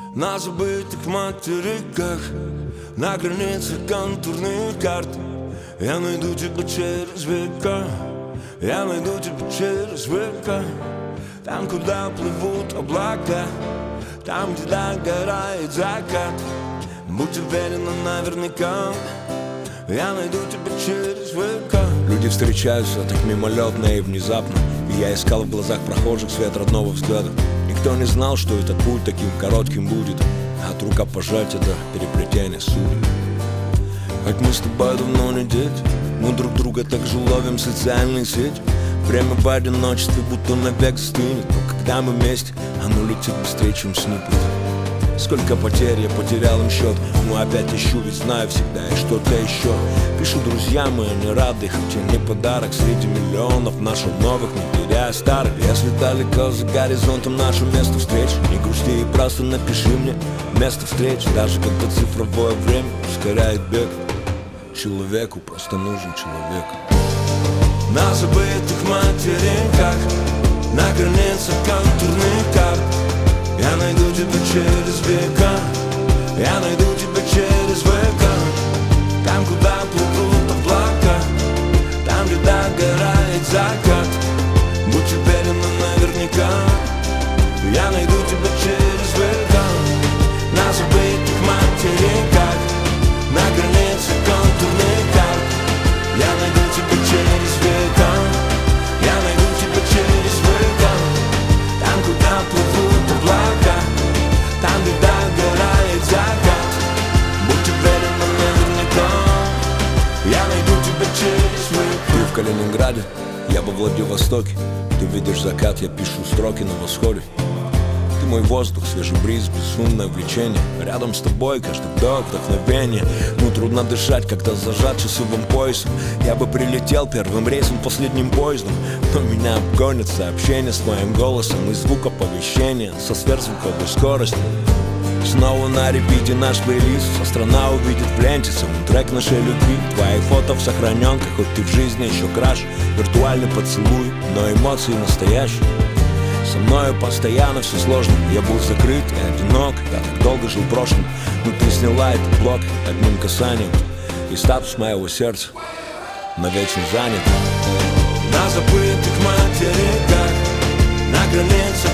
На забытых материках, на границе контурных карт. Я найду тебя через века, я найду тебя через века. Там, куда плывут облака, там, где догорает закат. Будь уверена наверняка, я найду тебя через века. Люди встречаются так мимолетно и внезапно, и я искал в глазах прохожих свет родного взгляда. Никто не знал, что этот путь таким коротким будет, от рукопожатия до переплетения судеб. Хоть мы с тобой давно не дети, мы друг друга так же ловим в социальные сети. Время в одиночестве будто навек стынет, но когда мы вместе, оно летит быстрее, чем снипет. Сколько потерь я потерял им счет, но опять ищу, ведь знаю всегда и что-то еще. Пишу друзьям, и они рады, хоть и не подарок среди миллионов наших новых, не теряя старых. Если далеко за горизонтом наше место встреч, не грусти и просто напиши мне место встреч. Даже когда цифровое время ускоряет бег, человеку просто нужен человек. На забытых материках, на границах контурных карт. Я найду тебя через века, я найду тебя через века. Там, куда плывут облака, там, где догорает закат. Будь уверена наверняка, я найду тебя через века. На забытых материках, на границе контурных карт. Я найду тебя через века, я найду тебя через века. Там, куда плывут облака, там, где догорает закат. Будь уверена наверняка, я найду тебя через века. Ты в Калининграде, я во Владивостоке. Ты видишь закат, я пишу строки на восходе. Ты мой воздух, свежий бриз, безумное влечение. Рядом с тобой каждый вдох, вдохновение. Ну трудно дышать, когда зажат часовым поясом. Я бы прилетел первым рейсом, последним поездом, но меня обгонят сообщения с моим голосом и звук оповещения со сверхзвуковой скоростью. Снова на репите наш плейлист, вся страна увидит в ленте саундтрек нашей любви. Твои фото в сохраненках, хоть ты в жизни еще краш. Виртуальный поцелуй, но эмоции настоящие. Со мною постоянно все сложно, я был закрыт и одинок. Я так долго жил в прошлом, но ты сняла этот блок одним касанием, и статус моего сердца навечно занят. На забытых материках, на границе